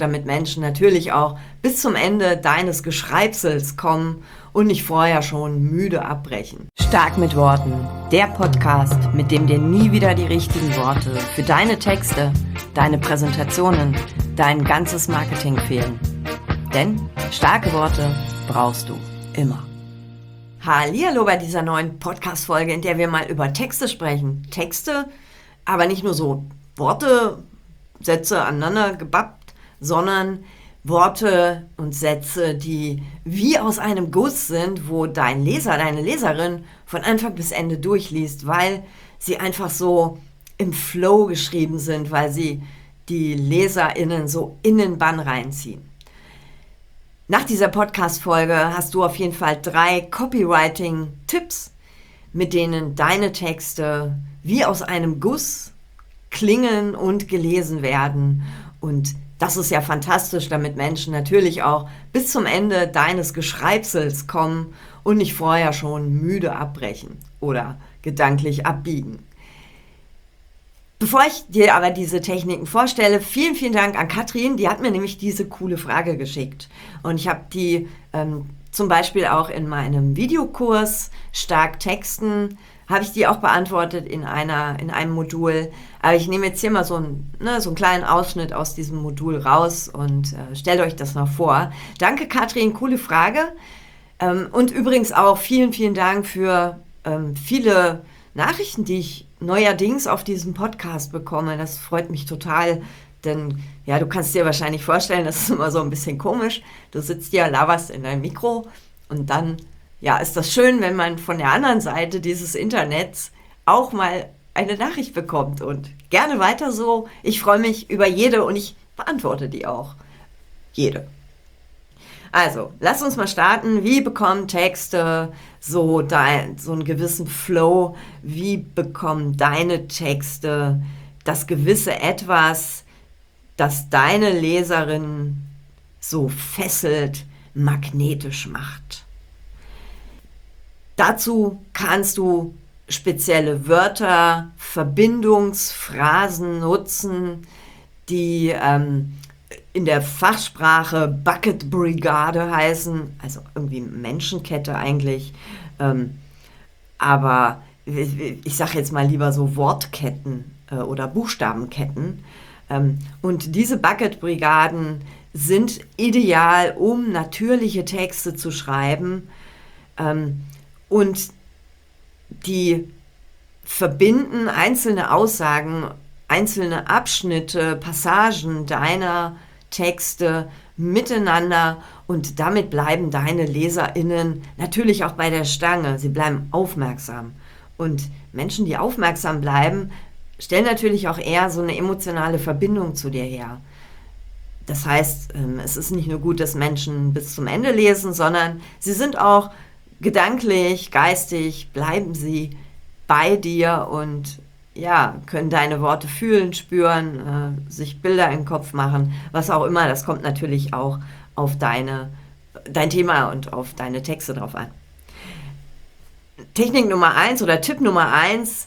damit Menschen natürlich auch bis zum Ende deines Geschreibsels kommen und nicht vorher schon müde abbrechen. Stark mit Worten, der Podcast, mit dem dir nie wieder die richtigen Worte für deine Texte, deine Präsentationen, dein ganzes Marketing fehlen. Denn starke Worte brauchst du immer. Hallihallo bei dieser neuen Podcast-Folge, in der wir mal über Texte sprechen. Texte, aber nicht nur so Worte, Sätze aneinander gebappt, sondern Worte und Sätze, die wie aus einem Guss sind, wo dein Leser, deine Leserin von Anfang bis Ende durchliest, weil sie einfach so im Flow geschrieben sind, weil sie die LeserInnen so in den Bann reinziehen. Nach dieser Podcast-Folge hast du auf jeden Fall 3 Copywriting-Tipps, mit denen deine Texte wie aus einem Guss klingen und gelesen werden. Und das ist ja fantastisch, damit Menschen natürlich auch bis zum Ende deines Geschreibsels kommen und nicht vorher schon müde abbrechen oder gedanklich abbiegen. Bevor ich dir aber diese Techniken vorstelle, vielen, vielen Dank an Katrin, die hat mir nämlich diese coole Frage geschickt. Und ich habe die zum Beispiel auch in meinem Videokurs Stark Texten, habe ich die auch beantwortet in einem Modul. Aber ich nehme jetzt hier mal so einen kleinen Ausschnitt aus diesem Modul raus und stellt euch das mal vor. Danke Katrin, coole Frage. Und übrigens auch vielen, vielen Dank für viele Nachrichten, die ich neuerdings auf diesem Podcast bekomme. Das freut mich total, denn ja, du kannst dir wahrscheinlich vorstellen, das ist immer so ein bisschen komisch. Du sitzt ja, laberst in deinem Mikro und dann ja, ist das schön, wenn man von der anderen Seite dieses Internets auch mal eine Nachricht bekommt und gerne weiter so. Ich freue mich über jede und ich beantworte die auch. Jede. Also, lass uns mal starten. Wie bekommen Texte so einen gewissen Flow? Wie bekommen deine Texte das gewisse Etwas, das deine Leserin so fesselt, magnetisch macht? Dazu kannst du spezielle Wörter, Verbindungsphrasen nutzen, die in der Fachsprache Bucket Brigade heißen, also irgendwie Menschenkette eigentlich, aber ich sage jetzt mal lieber so Wortketten oder Buchstabenketten. Und diese Bucket Brigaden sind ideal, um natürliche Texte zu schreiben, und die verbinden einzelne Aussagen, einzelne Abschnitte, Passagen deiner Texte miteinander und damit bleiben deine LeserInnen natürlich auch bei der Stange. Sie bleiben aufmerksam. Und Menschen, die aufmerksam bleiben, stellen natürlich auch eher so eine emotionale Verbindung zu dir her. Das heißt, es ist nicht nur gut, dass Menschen bis zum Ende lesen, sondern sie sind auch gedanklich, geistig, bleiben sie bei dir und ja, können deine Worte fühlen, spüren, sich Bilder im Kopf machen, was auch immer. Das kommt natürlich auch auf dein Thema und auf deine Texte drauf an. Technik Nummer 1 oder Tipp Nummer 1,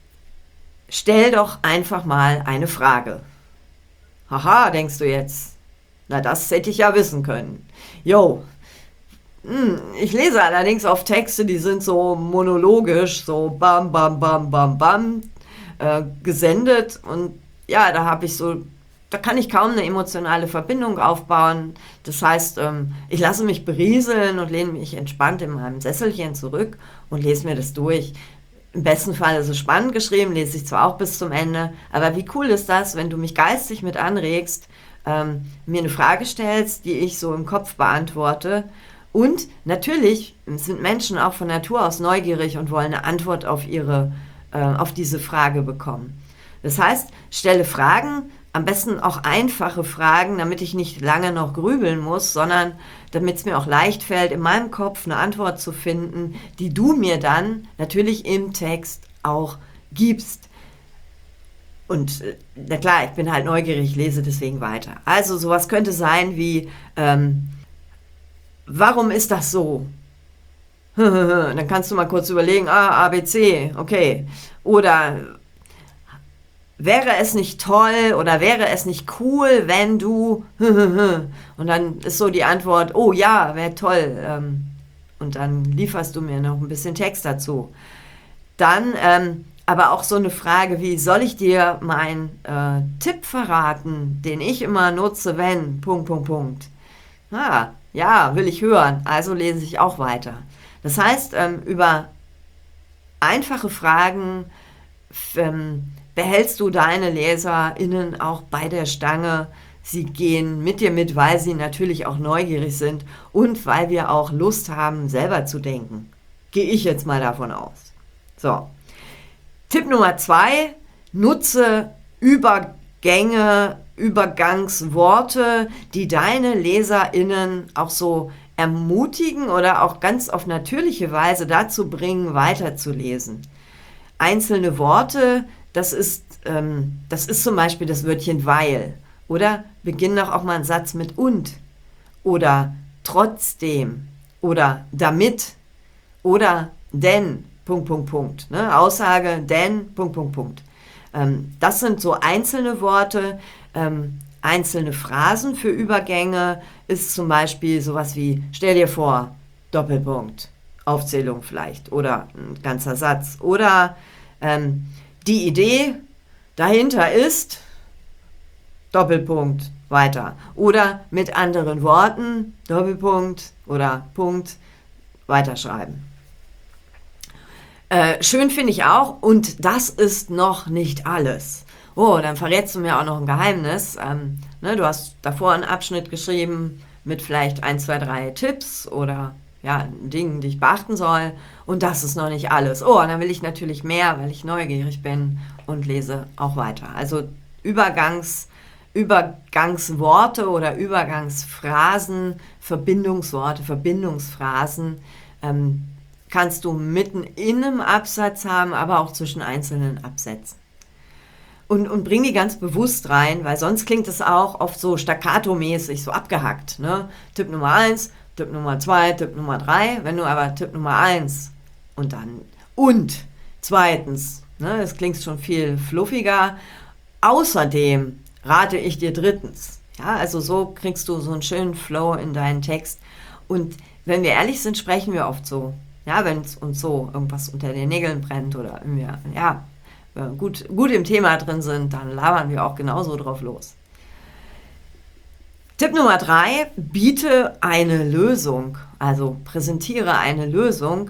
stell doch einfach mal eine Frage. Haha, denkst du jetzt. Na, das hätte ich ja wissen können. Jo. Ich lese allerdings auf Texte, die sind so monologisch, so bam, bam, bam, bam, bam, gesendet und ja, da kann ich kaum eine emotionale Verbindung aufbauen. Das heißt, ich lasse mich berieseln und lehne mich entspannt in meinem Sesselchen zurück und lese mir das durch. Im besten Fall ist es spannend geschrieben, lese ich zwar auch bis zum Ende, aber wie cool ist das, wenn du mich geistig mit anregst, mir eine Frage stellst, die ich so im Kopf beantworte. Und natürlich sind Menschen auch von Natur aus neugierig und wollen eine Antwort auf diese Frage bekommen. Das heißt, stelle Fragen, am besten auch einfache Fragen, damit ich nicht lange noch grübeln muss, sondern damit es mir auch leicht fällt, in meinem Kopf eine Antwort zu finden, die du mir dann natürlich im Text auch gibst. Und na klar, ich bin halt neugierig, lese deswegen weiter. Also sowas könnte sein wie, warum ist das so? Dann kannst du mal kurz überlegen, A, B, C, okay. Oder wäre es nicht toll oder wäre es nicht cool, wenn du und dann ist so die Antwort, oh ja, wäre toll, und dann lieferst du mir noch ein bisschen Text dazu. Dann aber auch so eine Frage wie, soll ich dir meinen Tipp verraten, den ich immer nutze, wenn, Punkt, Punkt, Punkt. Ah, ja, will ich hören, also lese ich auch weiter. Das heißt, über einfache Fragen behältst du deine LeserInnen auch bei der Stange. Sie gehen mit dir mit, weil sie natürlich auch neugierig sind und weil wir auch Lust haben, selber zu denken. Gehe ich jetzt mal davon aus. So. Tipp Nummer 2, nutze Übergänge, Übergangsworte, die deine LeserInnen auch so ermutigen oder auch ganz auf natürliche Weise dazu bringen, weiterzulesen. Einzelne Worte, das ist zum Beispiel das Wörtchen weil. Oder beginn doch auch mal einen Satz mit und. Oder trotzdem. Oder damit. Oder denn. Punkt, Punkt, Punkt. Ne? Aussage, denn, Punkt, Punkt, Punkt. Das sind so einzelne Worte. Einzelne Phrasen für Übergänge ist zum Beispiel sowas wie, stell dir vor, Doppelpunkt, Aufzählung vielleicht oder ein ganzer Satz. Oder die Idee dahinter ist, Doppelpunkt, weiter. Oder mit anderen Worten, Doppelpunkt oder Punkt, weiterschreiben. Schön finde ich auch, und das ist noch nicht alles. Oh, dann verrätst du mir auch noch ein Geheimnis. Du hast davor einen Abschnitt geschrieben mit vielleicht 1, 2, 3 Tipps oder ja, Dingen, die ich beachten soll. Und das ist noch nicht alles. Oh, und dann will ich natürlich mehr, weil ich neugierig bin und lese auch weiter. Also Übergangsworte oder Übergangsphrasen, Verbindungsworte, Verbindungsphrasen, kannst du mitten in einem Absatz haben, aber auch zwischen einzelnen Absätzen. Und bring die ganz bewusst rein, weil sonst klingt es auch oft so staccato-mäßig, so abgehackt. Ne? Tipp Nummer 1, Tipp Nummer 2, Tipp Nummer 3. Wenn du aber Tipp Nummer 1 und dann und zweitens, ne, das klingt schon viel fluffiger. Außerdem rate ich dir drittens. Ja, also so kriegst du so einen schönen Flow in deinen Text. Und wenn wir ehrlich sind, sprechen wir oft so. Ja, wenn es uns so irgendwas unter den Nägeln brennt oder wir gut im Thema drin sind, dann labern wir auch genauso drauf los. Tipp Nummer 3, biete eine Lösung, also präsentiere eine Lösung,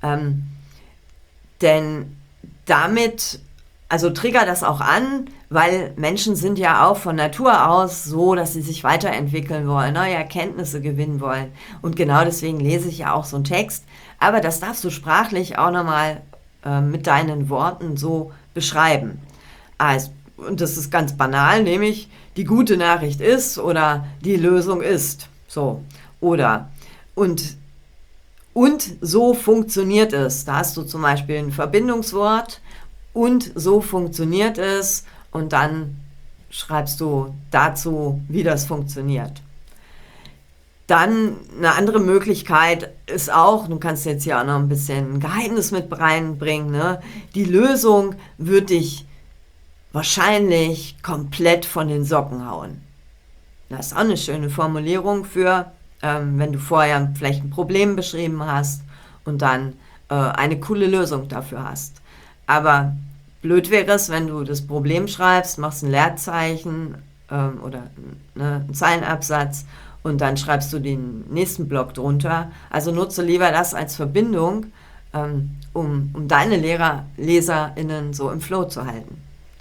denn damit, also trigger das auch an, weil Menschen sind ja auch von Natur aus so, dass sie sich weiterentwickeln wollen, neue Erkenntnisse gewinnen wollen. Und genau deswegen lese ich ja auch so einen Text. Aber das darfst du sprachlich auch nochmal mit deinen Worten so beschreiben. Also, und das ist ganz banal, nämlich die gute Nachricht ist oder die Lösung ist. So. Oder und so funktioniert es. Da hast du zum Beispiel ein Verbindungswort und so funktioniert es und dann schreibst du dazu, wie das funktioniert. Dann eine andere Möglichkeit ist auch, du kannst jetzt hier auch noch ein bisschen Geheimnis mit reinbringen, ne? Die Lösung wird dich wahrscheinlich komplett von den Socken hauen. Das ist auch eine schöne Formulierung für, wenn du vorher vielleicht ein Problem beschrieben hast und dann eine coole Lösung dafür hast. Aber blöd wäre es, wenn du das Problem schreibst, machst ein Leerzeichen oder einen Zeilenabsatz und dann schreibst du den nächsten Block drunter. Also nutze lieber das als Verbindung, um deine LeserInnen so im Flow zu halten.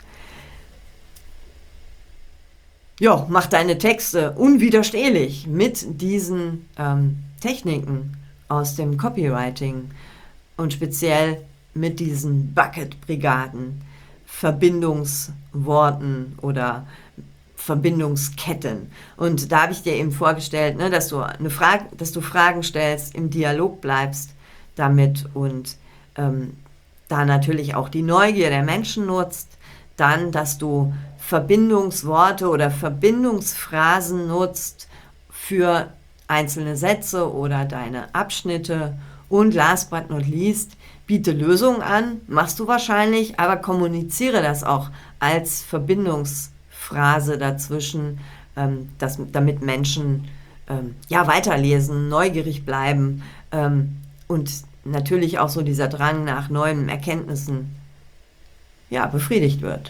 Ja, mach deine Texte unwiderstehlich mit diesen Techniken aus dem Copywriting und speziell mit diesen Bucket-Brigaden, Verbindungsworten oder Verbindungsketten. Und da habe ich dir eben vorgestellt, ne, dass du Fragen stellst, im Dialog bleibst damit und da natürlich auch die Neugier der Menschen nutzt. Dann, dass du Verbindungsworte oder Verbindungsphrasen nutzt für einzelne Sätze oder deine Abschnitte. Und last but not least, Biete Lösungen an, machst du wahrscheinlich, aber kommuniziere das auch als Verbindungsphrase dazwischen, damit Menschen weiterlesen, neugierig bleiben und natürlich auch so dieser Drang nach neuen Erkenntnissen befriedigt wird.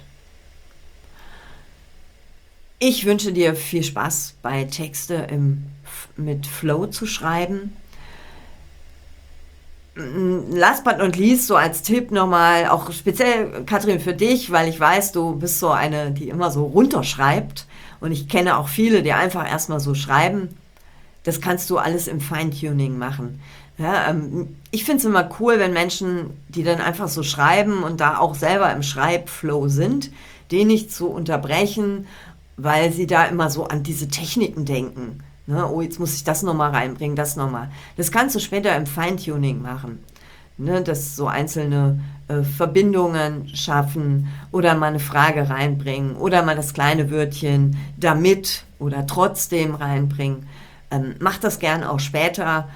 Ich wünsche dir viel Spaß bei Texte mit Flow zu schreiben. Last but not least, so als Tipp nochmal, auch speziell, Katrin, für dich, weil ich weiß, du bist so eine, die immer so runterschreibt und ich kenne auch viele, die einfach erstmal so schreiben. Das kannst du alles im Feintuning machen. Ja, ich finde es immer cool, wenn Menschen, die dann einfach so schreiben und da auch selber im Schreibflow sind, den nicht zu unterbrechen, weil sie da immer so an diese Techniken denken. Ne, oh, jetzt muss ich das nochmal reinbringen, das nochmal. Das kannst du später im Feintuning machen. Ne, dass so einzelne Verbindungen schaffen oder mal eine Frage reinbringen oder mal das kleine Wörtchen damit oder trotzdem reinbringen. Mach das gern auch später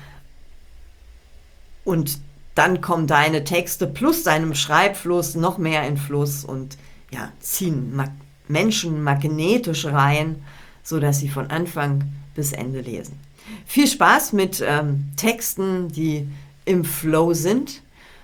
und dann kommen deine Texte plus deinem Schreibfluss noch mehr in Fluss und ziehen Menschen magnetisch rein, sodass sie von Anfang bis Ende lesen. Viel Spaß mit Texten, die im Flow sind.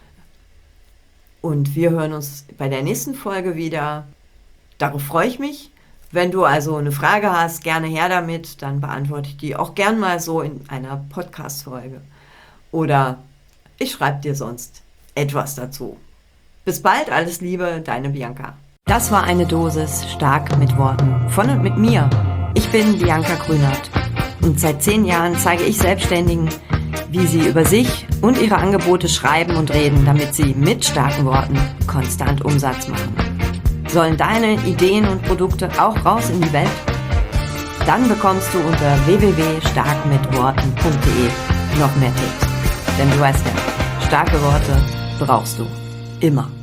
Und wir hören uns bei der nächsten Folge wieder. Darauf freue ich mich. Wenn du also eine Frage hast, gerne her damit. Dann beantworte ich die auch gern mal so in einer Podcast-Folge. Oder ich schreibe dir sonst etwas dazu. Bis bald, alles Liebe, deine Bianca. Das war eine Dosis stark mit Worten von und mit mir. Ich bin Bianca Grünert und seit 10 Jahren zeige ich Selbstständigen, wie sie über sich und ihre Angebote schreiben und reden, damit sie mit starken Worten konstant Umsatz machen. Sollen deine Ideen und Produkte auch raus in die Welt? Dann bekommst du unter www.starkmitworten.de noch mehr Tipps. Denn du weißt ja, starke Worte brauchst du immer.